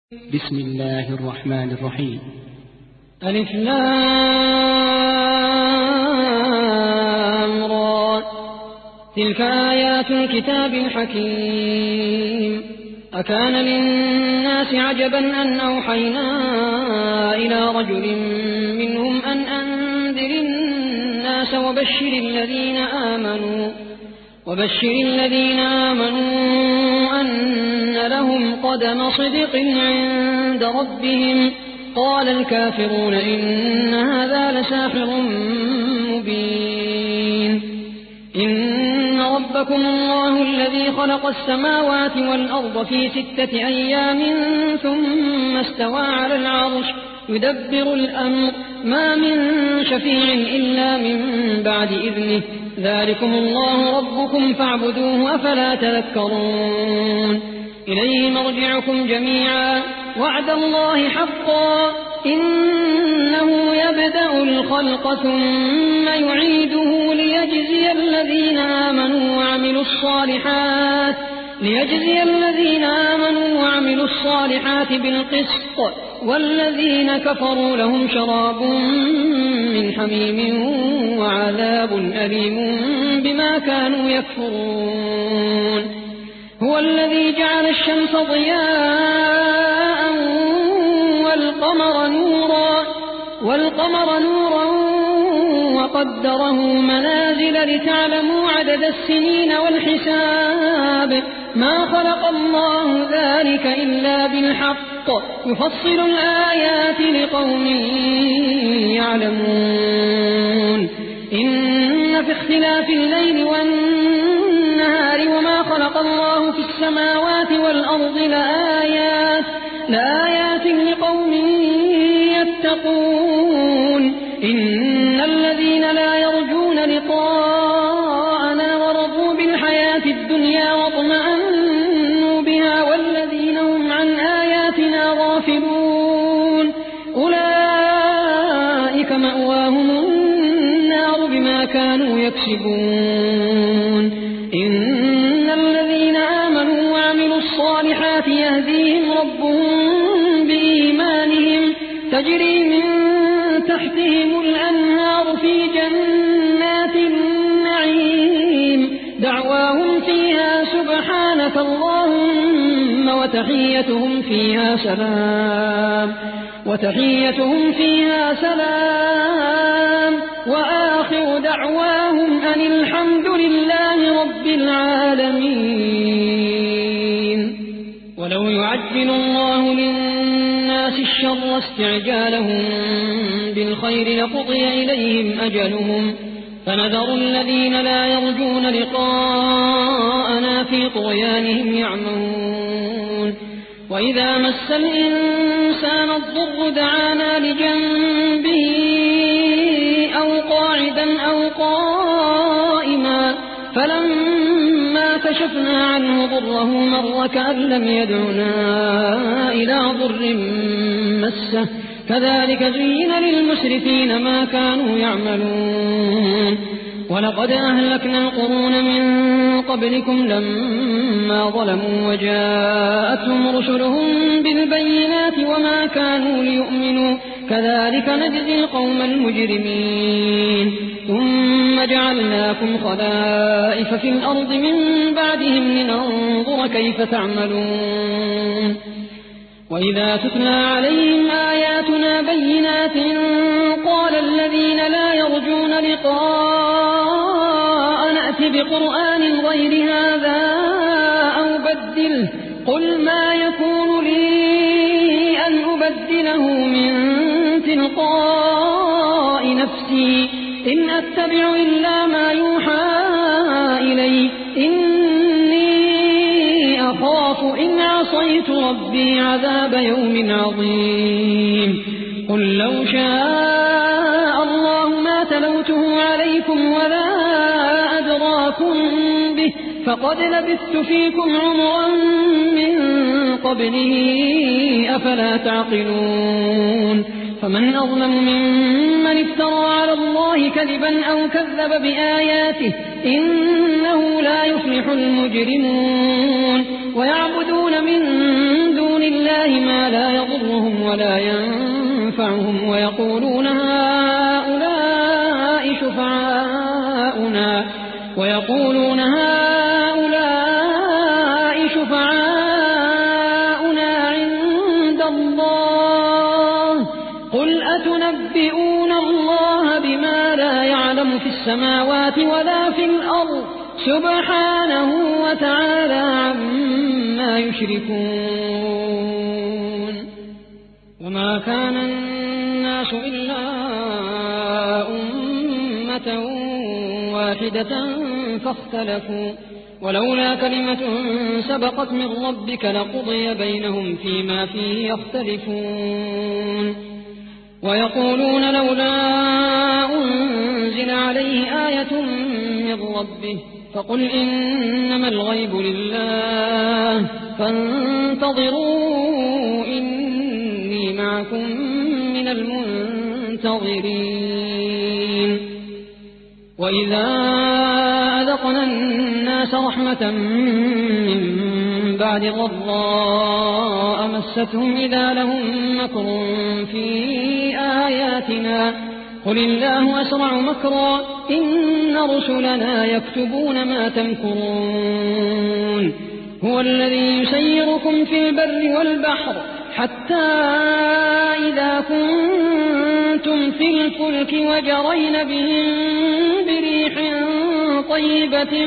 بسم الله الرحمن الرحيم. ألف لام را تلك آيات الكتاب الحكيم. أكان للناس عجبا أن أوحينا إلى رجل منهم أن أنذر الناس وبشر الذين آمنوا أن لهم قدم صدق عند ربهم. قال الكافرون إن هذا لساحر مبين. إن ربكم الله الذي خلق السماوات والأرض في 6 أيام ثم استوى على العرش يدبر الأمر ما من شفيع إلا من بعد إذنه. ذلكم الله ربكم فاعبدوه أفلا تذكرون. إليه مرجعكم جميعا وعد الله حقا إنه يبدأ الخلق ثم يعيده ليجزي الذين آمنوا وعملوا الصالحات بالقسط والذين كفروا لهم شراب من حميم وعذاب أليم بما كانوا يكفرون. هو الذي جعل الشمس ضياء والقمر نورا وقدره منازل لتعلموا عدد السنين والحساب. ما خلق الله ذلك إلا بالحق يفصل الآيات لقوم يعلمون. إن في اختلاف الليل والنهار وما خلق الله في السماوات والأرض لآيات لقوم يتقون. إن الذين لا يرجون لقاءنا ورضوا بالحياة الدنيا واطمأنوا بها والذين هم عن آياتنا غافلون أولئك مأواهم النار بما كانوا يكسبون. إن الذين آمنوا وعملوا الصالحات يهديهم ربهم بإيمانهم تجري من تحتهم الأنهار في جنات النعيم. دعواهم فيها سبحانك اللهم وتحيتهم فيها سلام وآخر دعواهم أن الحمد لله رب العالمين. ولو يعجل الله للناس الشر استعجالهم بالخير لقضي إليهم أجلهم فنذر الذين لا يرجون لقاءنا في طغيانهم يعمهون. وإذا مس الإنسان الضر دعانا لجنبه أو قاعدا أو قائما فلما كشفنا عنه ضره مر كأن لم يدعنا إلى ضر مسه. كذلك زين للمسرفين ما كانوا يعملون. ولقد أهلكنا القرون من قبلكم لما ظلموا وجاءتهم رسلهم بالبينات وما كانوا ليؤمنوا كذلك نجزي القوم المجرمين. ثم جعلناكم خلائف في الأرض من بعدهم لننظر كيف تعملون. وإذا تتلى عليهم آياتنا بينات قال الذين لا يرجون لقاء نأت بقرآن غير هذا أو بدله قل ما يكون لي أن أبدله من تلقاء نفسي إن أتبع إلا ما يوحى إلي إني أخاف إن عصيت ربي عذاب يوم عظيم. قل لو شاء الله ما تلوته عليكم ولا أدراكم به فقد لبثت فيكم عمرا من قبله أفلا تعقلون. فمن أظلم ممن افترى على الله كذبا أو كذب بآياته إنه لا يفلح المجرمون. ويعبدون من دون دون الله ما لا يضرهم ولا ينفعهم ويقولون هؤلاء شفعاؤنا عند الله قل أتنبئون الله بما لا يعلم في السماوات ولا في الأرض سبحانه وتعالى عما يشركون وما كان الناس إلا أمة واحدة فاختلفوا ولولا كلمة سبقت من ربك لقضي بينهم فيما فيه يختلفون ويقولون لولا أنزل عليه آية من ربه فقل إنما الغيب لله فانتظروا إني معكم من المنتظرين وإذا أذقنا الناس رحمة من بعد ضراء مستهم إذا لهم مكر في آياتنا قل الله أسرع مكرا إن رسلنا يكتبون ما تمكرون هو الذي يسيركم في البر والبحر حتى إذا كنتم في الفلك وجرين بهم بريح طيبة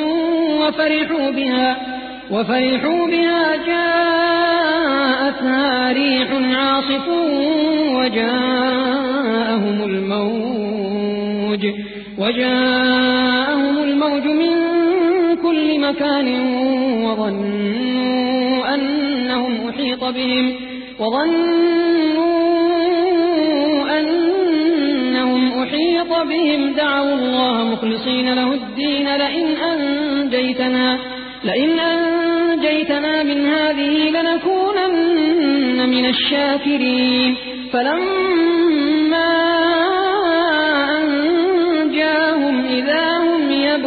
وفرحوا بها جاءتها ريح عاصف وجاءهم الموج من كل مكان وظنوا أنهم أحيط بهم دعوا الله مخلصين له الدين لئن أنجيتنا من هذه لنكونن من الشاكرين فلما أنجاهم إذا هم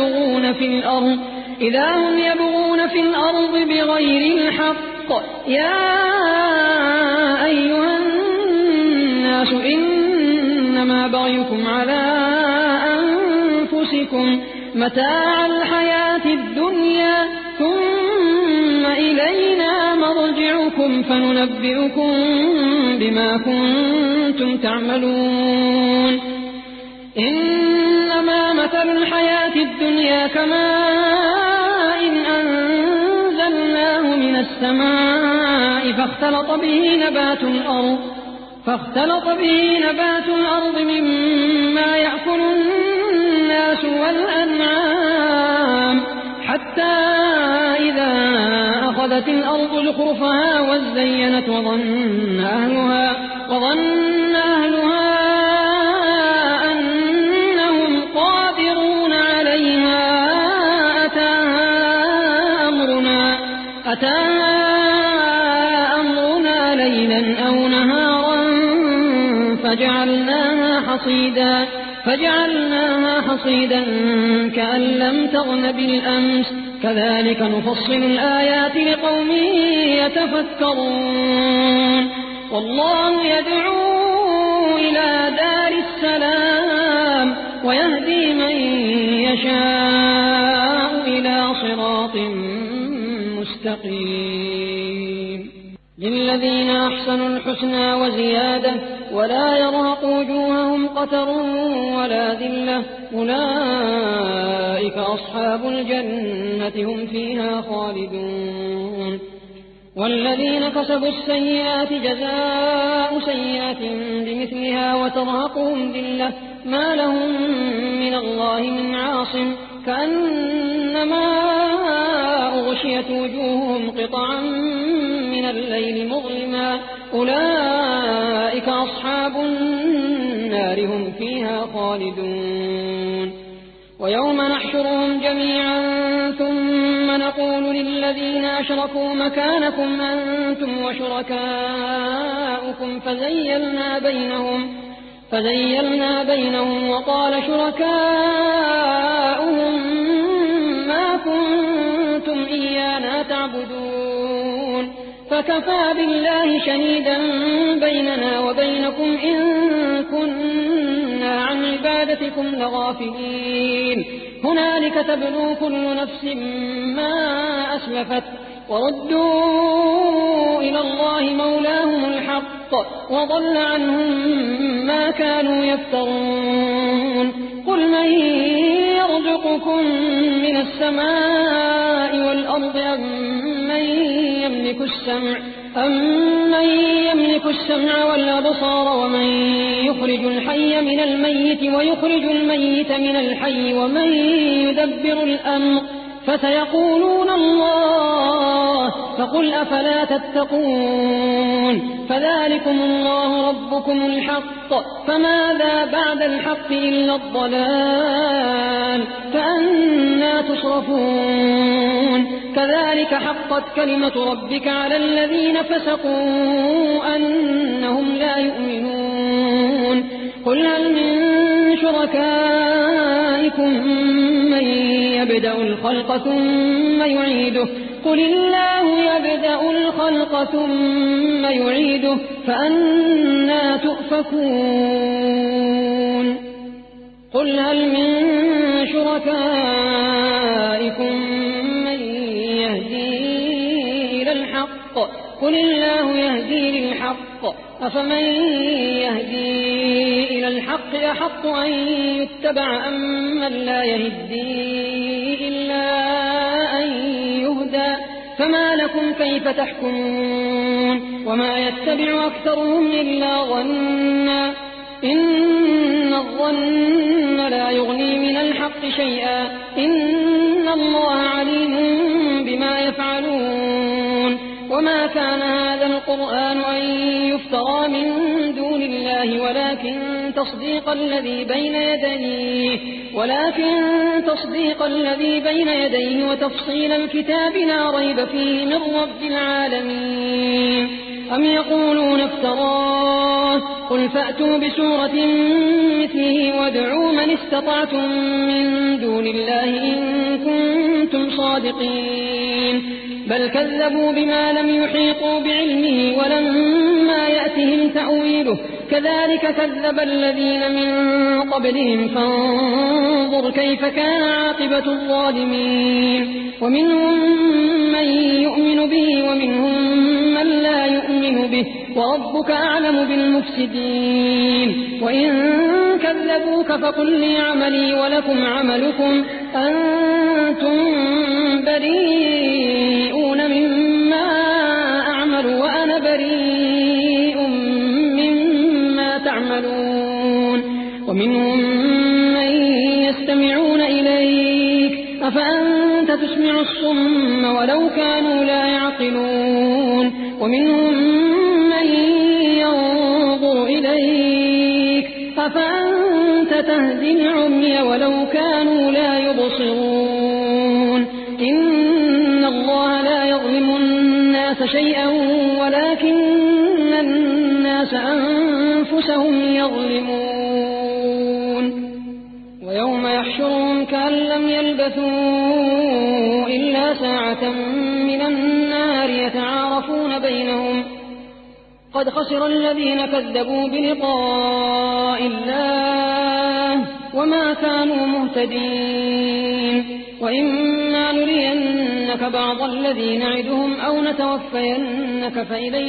يبغون في الأرض بغير الحق يا أيها الناس إنما بغيكم على أنفسكم متاع الحياة الدنيا ثم إلينا مرجعكم فننبئكم بما كنتم تعملون إنما مثل الحياة الدنيا كماء أنزلناه من السماء فاختلط به نبات الأرض مما يأكل الناس والأنعام حتى إذا أخذت الأرض زخرفها وزينت وظن أهلها أنهم قادرون عليها أتاها أمرنا ليلا أو نهارا فجعلناها حصيدا كأن لم تغن بالأمس كذلك نفصل الآيات لقوم يتفكرون والله يدعو إلى دار السلام ويهدي من يشاء إلى صراط مستقيم للذين أحسنوا الحسنى وزيادة ولا يرهق وجوههم قتر ولا ذلة أولئك أصحاب الجنة هم فيها خالدون والذين كسبوا السيئات جزاء سيئة بمثلها وترهقهم ذلة ما لهم من الله من عاصم كأنما أغشيت وجوههم قطعا من الليل مظلما أولئك أصحاب النار هم فيها خالدون ويوم نحشرهم جميعا ثم نقول للذين أشركوا مكانكم أنتم وشركاؤكم فزيلنا بينهم وقال شركاؤهم ما كنتم إيانا تعبدون فكفى بالله شهيدا بيننا وبينكم إن كنا عن عبادتكم لغافلين هنالك تبلو كل نفس ما أسلفت وردوا إلى الله مولاهم الحق وضل عنهم ما كانوا يفترون قل من يرزقكم من السماء والأرض أمن يملك السمع والأبصار ومن يخرج الحي من الميت ويخرج الميت من الحي ومن يدبر الأمر فسيقولون الله فقل أفلا تتقون فذلكم الله ربكم الحق فماذا بعد الحق إلا الضلال فأنا تصرفون كذلك حقت كلمة ربك على الذين فسقوا أنهم لا يؤمنون قل هل من شركائكم من يبدأ الخلق ثم يعيده قل الله يبدأ الخلق ثم يعيده فأنا تؤفكون قل هل من شركائكم من يهدي إلى الحق قل الله يهدي للحق أفمن يهدي إلى الحق أحق أن يتبع أم من لا يهدي إلا أن يهدى فما لكم كيف تحكمون وما يتبع أكثرهم إلا ظنا إن الظن لا يغني من الحق شيئا إن الله عليم بما يفعلون وما كان هذا القرآن أن يفترى من دون الله ولكن تصديق الذي بين يديه وتفصيل الكتاب لا ريب فيه من رب العالمين أم يقولون افتراه قل فأتوا بسورة مثله وادعوا من استطعتم من دون الله إن كنتم صادقين بل كذبوا بما لم يحيطوا بعلمه ولما يأتهم تأويله كذلك كذب الذين من قبلهم فانظر كيف كان عاقبة الظالمين ومنهم من يؤمن به ومنهم من لا يؤمن به وربك أعلم بالمفسدين وإن كذبوك فقل لي عملي ولكم عملكم أنتم بريئون مما أعمل وأنا بريء مما تعملون ومنهم من يستمعون إليك أفأنت تسمع الصم ولو كانوا لا يعقلون ومنهم من ينظر إليك أفأنت تهدي العمي ولو كانوا لا يبصرون إن الله لا يظلم الناس شيئا ولكن الناس أنفسهم يظلمون ويوم يحشرهم كأن لم يلبثوا إلا ساعة من النار يتعارفون بينهم قد خسر الذين كذبوا بلقاء الله وما كانوا مهتدين وإما نرينك بعض الذي نعدهم أو نتوفينك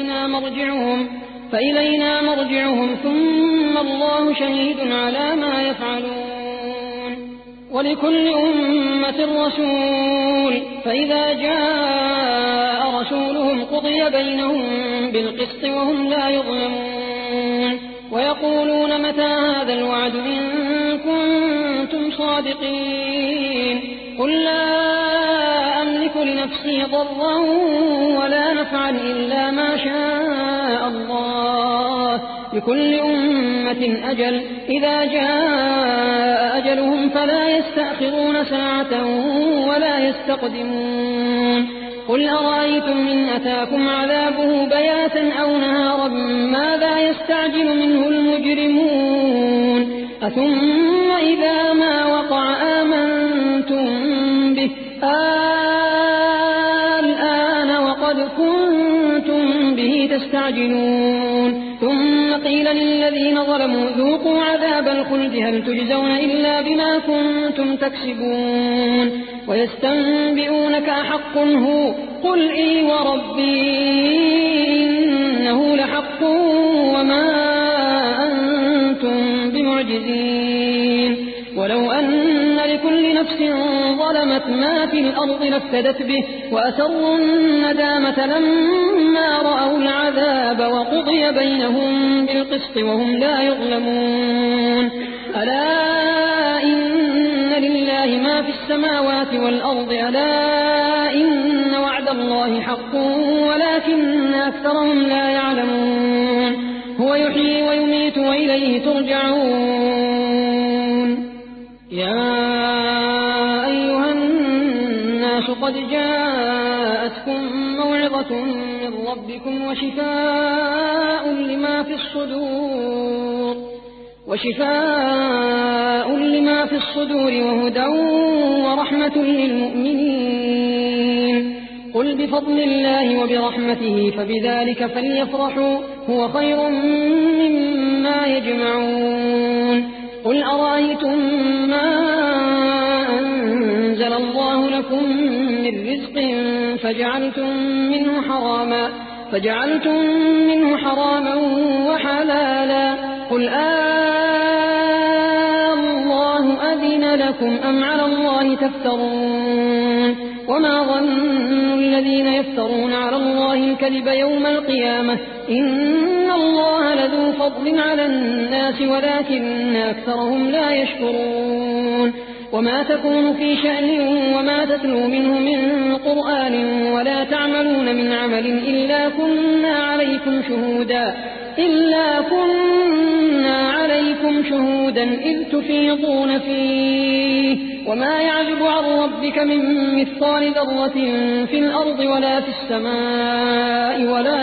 فإلينا مرجعهم ثم الله شهيد على ما يفعلون ولكل أمة رسول فإذا جاء رسولهم قضي بينهم بالقسط وهم لا يظلمون ويقولون متى هذا الوعد إن كنتم صادقين قل لا أملك لنفسي ضرا ولا نفعا إلا ما شاء الله لكل أمة أجل إذا جاء أجلهم فلا يستأخرون ساعة ولا يستقدمون قل أرأيتم إن أتاكم عذابه بياتا أو نهارا ماذا يستعجل منه المجرمون أثم إذا ما وقع آمنتم به الآن وقد كنتم يؤمنون ثم قيل للذين ظلموا ذوقوا عذاب الخلد هل تجزون إلا بما كنتم تكسبون ويستنبئونك أحق هو قل إي وربي إنه لحق وما أنتم بمعجزين ولو أن لكل نفس ظلمت ما في الأرض لافتدت به وأسروا الندامة لما رأوا العذاب وقضي بينهم بالقسط وهم لا يظلمون ألا إن لله ما في السماوات والأرض ألا إن وعد الله حق ولكن أكثرهم لا يعلمون هو يحيي ويميت وإليه ترجعون يا أيها الناس قد جاءتكم موعظة من ربكم وشفاء لما في الصدور وهدى ورحمة للمؤمنين قل بفضل الله وبرحمته فبذلك فليفرحوا هو خير مما يجمعون قل أرأيتم ما أنزل الله لكم من رزق فجعلتم منه حراما وحلالا قل الله أذن لكم أم على الله تفترون وما ظن الذين يفترون على الله الكذب يوم القيامة إن الله لذو فضل على الناس ولكن أكثرهم لا يشكرون وما تكون في شأن وما تتلو منه من قرآن ولا تعملون من عمل إلا كنا عليكم شهودا إذ تفيضون فيه وما يعزب عن ربك من مثقال ذرة في الأرض ولا في السماء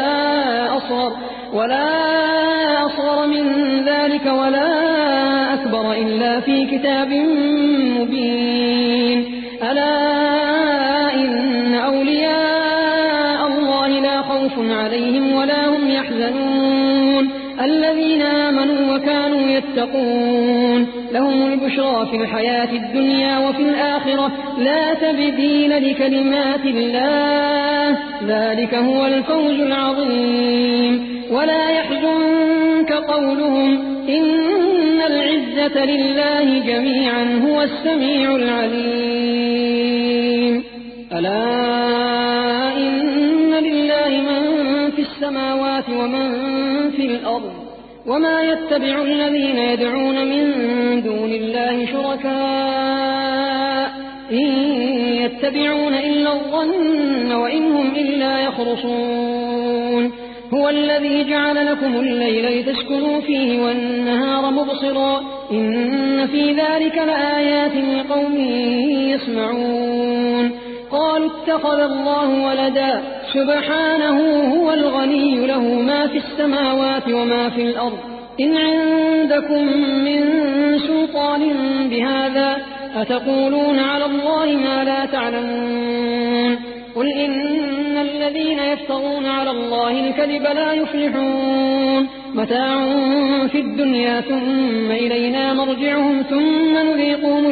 ولا أصغر من ذلك ولا أكبر إلا في كتاب مبين ألا إن أولياء الله لا خوف عليهم ولا هم يحزنون الذين آمنوا وكانوا يتقون لهم البشرى في الحياة الدنيا وفي الآخرة لا تبديل لكلمات الله ذلك هو الفوز العظيم ولا يحزنك قولهم إن العزة لله جميعا هو السميع العليم ألا إن لله من في السماوات ومن في الأرض وما يتبع الذين يدعون من دون الله شركاء إن يتبعون إلا الظن وإن هم إلا يخرصون هو الذي جعل لكم الليل لتسكنوا فيه والنهار مبصرا إن في ذلك لآيات لقوم يسمعون قالوا اتخذ الله ولدا سبحانه هو الغني له ما في السماوات وما في الأرض إن عندكم من سلطان بهذا أتقولون على الله ما لا تعلمون قل إن الذين يفترون على الله الكذب لا يفلحون متاع في الدنيا ثم إلينا مرجعهم ثم نذيقهم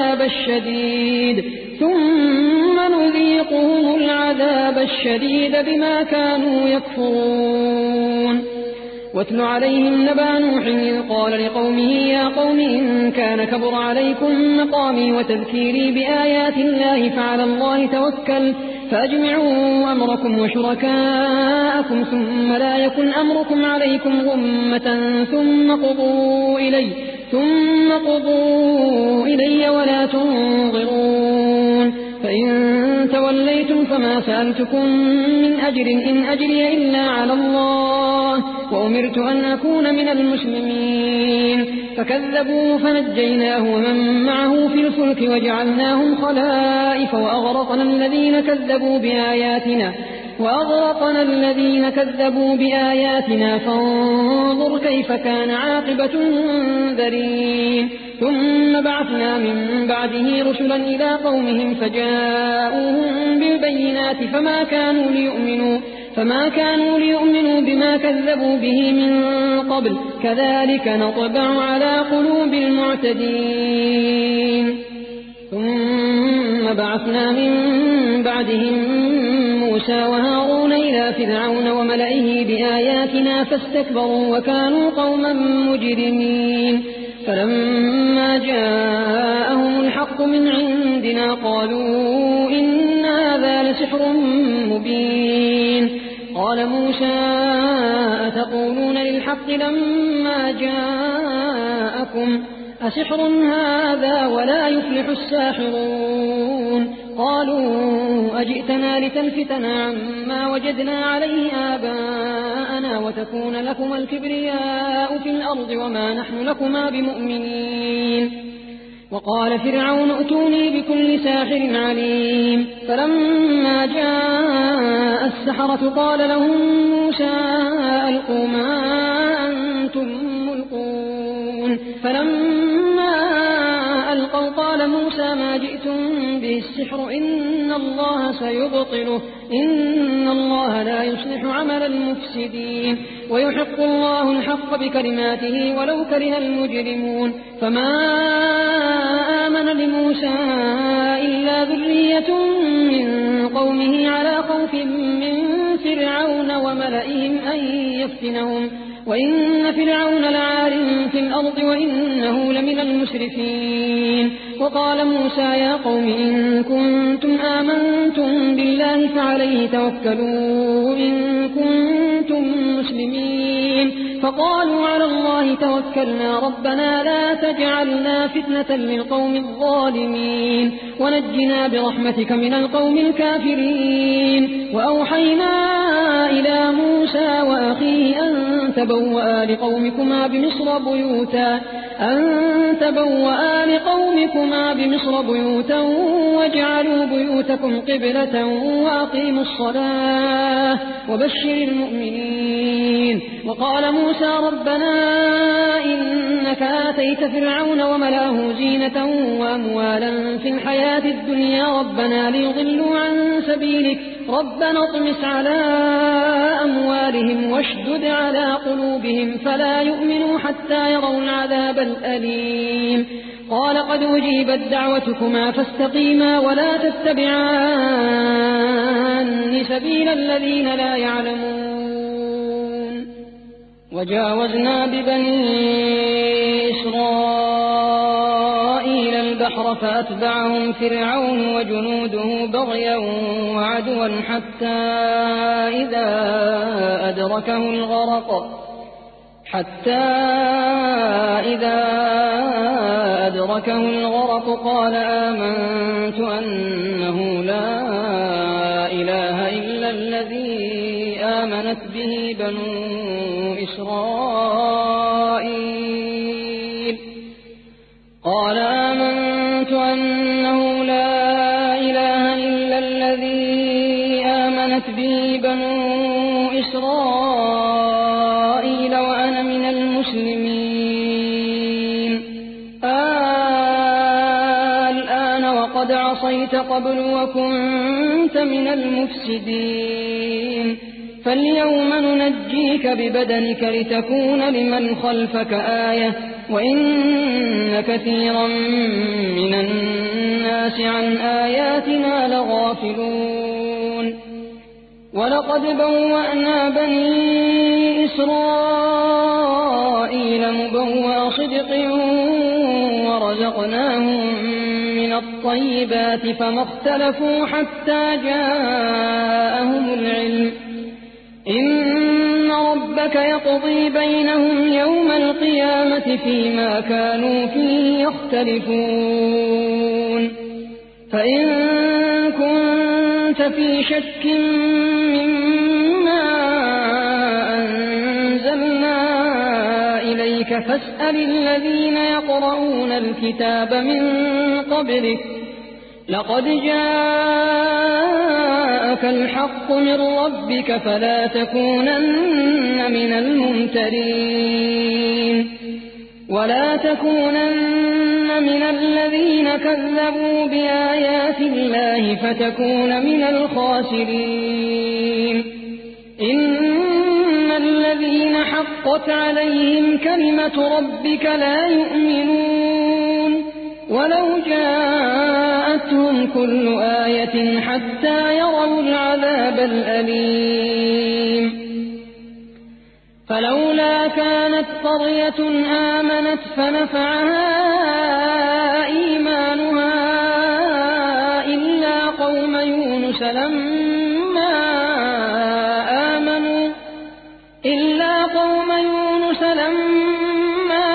العذاب الشديد بما كانوا يكفرون واتل عليهم نبأ نوح إذ قال لقومه يا قوم إن كان كبر عليكم مقامي وتذكيري بآيات الله فعلى الله توكل فأجمعوا أمركم وشركاءكم ثم لا يكن أمركم عليكم غمة ثم قضوا إلي ولا تنظرون فإن توليتم فما سألتكم من أجر إن أجري إلا على الله وأمرت أن أكون من المسلمين فكذبوا فنجيناه ومن معه في الفلك وجعلناهم خلائف وأغرقنا الذين كذبوا بآياتنا فانظر كيف كان عاقبة المنذرين ثم بعثنا من بعده رسلا إلى قومهم فجاءوهم بالبينات فما كانوا ليؤمنوا بما كذبوا به من قبل كذلك نطبع على قلوب المعتدين ثم بعثنا من بعدهم موسى وهارون إلى فرعون وملئه بآياتنا فاستكبروا وكانوا قوما مجرمين فلما جاءهم الحق من عندنا قالوا إن هذا لسحر مبين قال موسى أتقولون للحق لما جاءكم أسحر هذا ولا يفلح الساحرون قالوا أجئتنا لتلفتنا عما وجدنا عليه آباءنا وتكون لكما الكبرياء في الأرض وما نحن لكما بمؤمنين وقال فرعون ائتوني بكل ساحر عليم فلما جاء السحرة قال لهم موسى ألقوا ما أنتم ملقون فلما ألقوا قال موسى ما جئتم به السحر إن الله سيبطله إن الله لا يصلح عمل المفسدين ويحق الله الحق بكلماته ولو كره المجرمون فما آمن لموسى إلا ذرية من قومه على خوف من فرعون وملئهم أن يفتنهم وإن فرعون لعال في الأرض وإنه لمن المسرفين وقال موسى يا قوم إن كنتم آمنتم بالله فعليه توكلوا إن كنتم مسلمين فقالوا على الله توكلنا ربنا لا تجعلنا فتنة للقوم الظالمين ونجنا برحمتك من القوم الكافرين وأوحينا إلى موسى وأخيه أن تبوأ لقومكما بمصر بيوتا واجعلوا بيوتكم قبلة وأقيموا الصلاة وبشر المؤمنين وقال موسى ربنا إنك آتيت فرعون وملأه زينة وأموالا في الحياة الدنيا ربنا ليضلوا عن سبيلك ربنا اطمس على أموالهم واشدد على قلوبهم فلا يؤمنوا حتى يروا العذاب الأليم قال قد أجيبت دعوتكما فاستقيما ولا تتبعان سبيل الذين لا يعلمون وجاوزنا ببني إسرائيل البحر فأتبعهم فرعون وجنوده بغيا وعدوا حتى إذا أدركه الغرق قال آمنت أنه لا إله إلا الذي آمنت به بنو إسرائيل وأنا من المسلمين الآن وقد عصيت قبل وكنت من المفسدين فاليوم ننجيك ببدنك لتكون لمن خلفك آية وإن كثيرا من الناس عن آياتنا لغافلون ولقد بوأنا بني إسرائيل مبوأ صدق ورزقناهم من الطيبات فما اختلفوا حتى جاءهم العلم إن ربك يقضي بينهم يوم القيامة فيما كانوا فيه يختلفون فإن كنت في شك مما أنزلنا إليك فاسأل الذين يقرؤون الكتاب من قبلك لقد جاءك الحق من ربك فلا تكونن من الممترين ولا تكونن من الذين كذبوا بآيات الله فتكون من الخاسرين إن الذين حقت عليهم كلمة ربك لا يؤمنون ولو جاءتهم كل آية حتى يروا العذاب الأليم فلولا كانت قرية آمنت فنفعها إيمانها إلا قوم يونس لما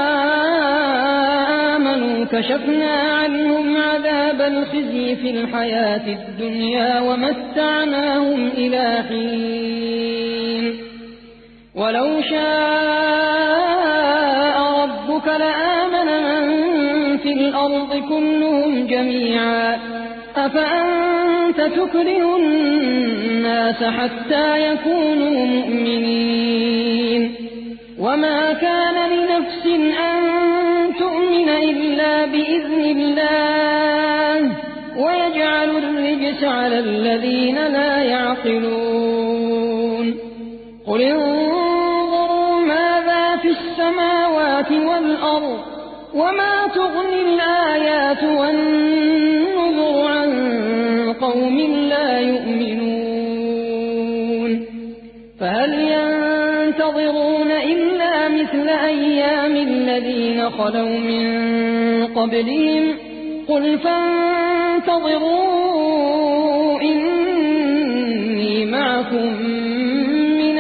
آمنوا كشفنا عنهم عذاب الخزي في الحياة الدنيا ومتعناهم إلى حين ولو شاء ربك لآمن من في الأرض كلهم جميعا أفأنت تكره الناس حتى يكونوا مؤمنين وما كان لنفس أن تؤمن إلا بإذن الله ويجعل الرجس على الذين لا يعقلون قل انظروا ماذا في السماوات والأرض وما تغني الآيات والنذر عن قوم لا يؤمنون فهل ينتظرون إلا مثل أيام الذين خلوا من قبلهم قل فانتظروا إني معكم من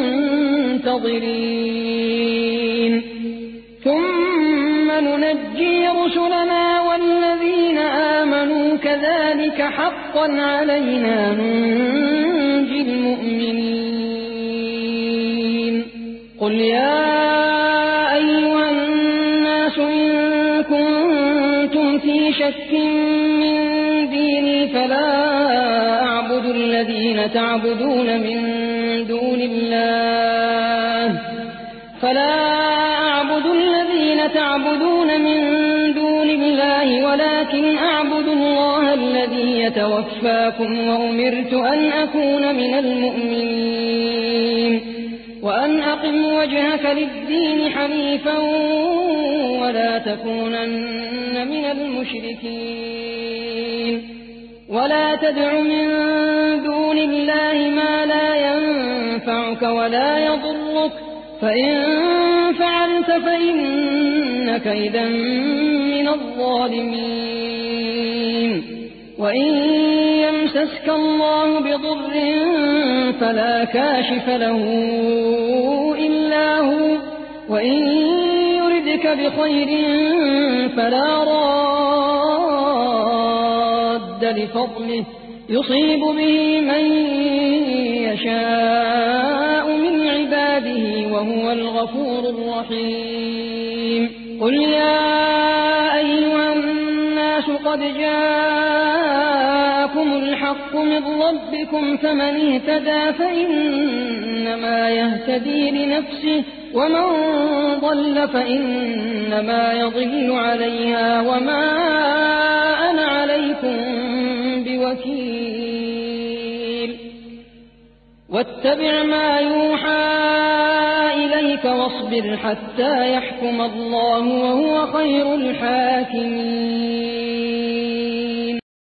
المنتظرين ثم ننجي رسلنا والذين آمنوا كذلك حقا علينا ننجي المؤمنين قل يا أيها الناس إن كنتم في شك من ديني فلا أعبد الذين تعبدون من دون الله ولكن أعبد الله الذي يتوفاكم وأمرت أن أكون من المؤمنين وأن أقم وجهك للدين حنيفا ولا تكونن من المشركين ولا تدع من دون الله ما لا ينفعك ولا يضرك فإن فعلت فإنك إذا من الظالمين وإن يمسسك الله بضر فلا كاشف له إلا هو وإن يردك بخير فلا راد لفضله يصيب به من يشاء من عباده وهو الغفور الرحيم قل يا أيها الناس قد جاءكم الحق من ربكم فمن اهتدى فإنما يهتدي لنفسه ومن ضل فإنما يضل عليها وما أنا عليكم بوكيل واتبع ما يوحى إليك واصبر حتى يحكم الله وهو خير الحاكمين